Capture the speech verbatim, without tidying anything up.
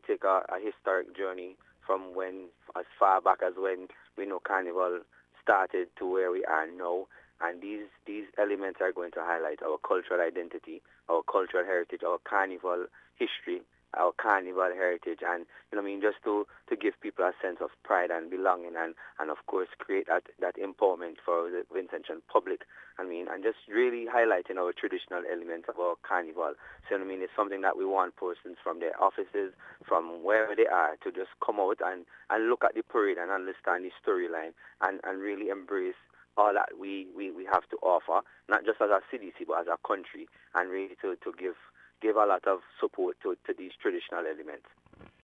take a, a historic journey from when, as far back as when we know Carnival started to where we are now. And these, these elements are going to highlight our cultural identity, our cultural heritage, our Carnival history, our Carnival heritage, and, you know what I mean, just to, to give people a sense of pride and belonging, and, and of course, create that, that empowerment for the Vincentian public, I mean, and just really highlighting our traditional elements of our Carnival. So, you know what I mean, it's something that we want persons from their offices, from wherever they are, to just come out and, and look at the parade and understand the storyline, and, and really embrace all that we, we, we have to offer, not just as a C D C, but as a country, and really to, to give give a lot of support to, to these traditional elements.